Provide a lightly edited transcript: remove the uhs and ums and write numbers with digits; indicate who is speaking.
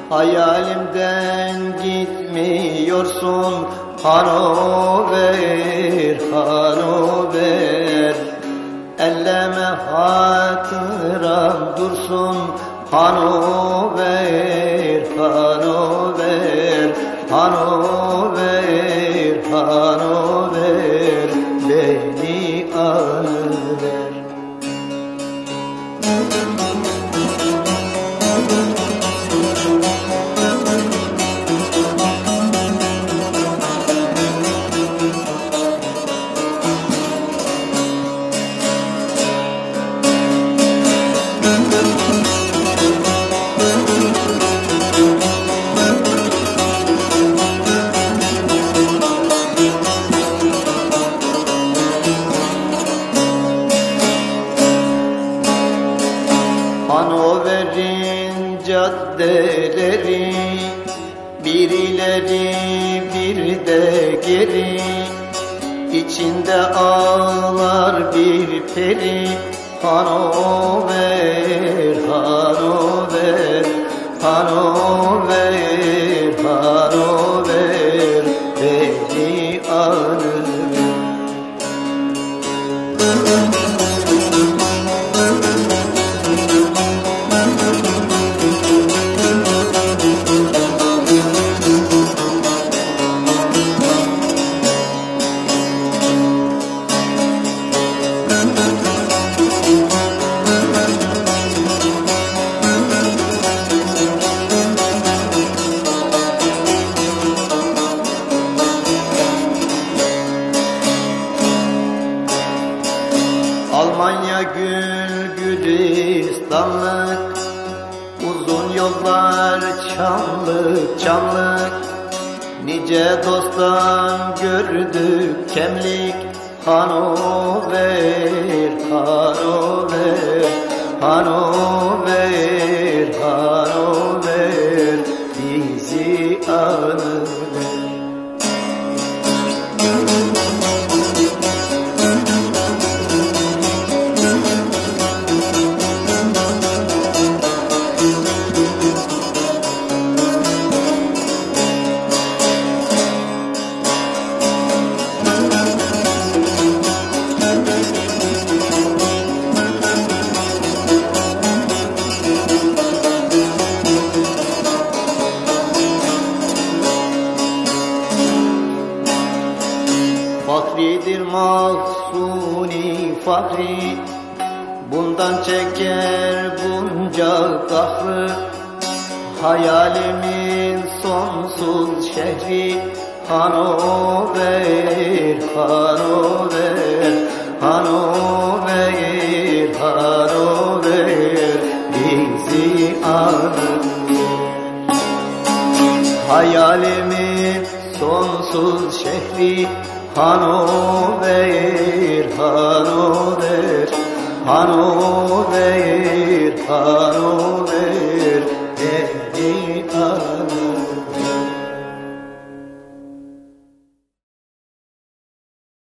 Speaker 1: Hayalimden gitmiyorsun Hanover, Hanover. Elleme hatıram dursun Hanover, Hanover, Hanover, Hanover. Beni anıver. Hanover'in caddeleri bir ileri bir de geri, içinde ağlar bir peri. Hanover, Hanover, Hanover, Hanover. Beni anıver. Almanya gül gülistanlık, uzun yollar çamlık çamlık. Nice dosttan gördük kemlik. Hanover, Hanover, Hanover, Hanover. Bizi anıver. Fakridir Mahsuni Fakri, bundan çeker bunca kahrı. Hayalimin sonsuz şehri Hanover, Hanover, Hanover, Hanover. Bizi anıver. Hayalimin sonsuz şehri Hanover, Hanover, Hanover, Hanover. Beni anıver.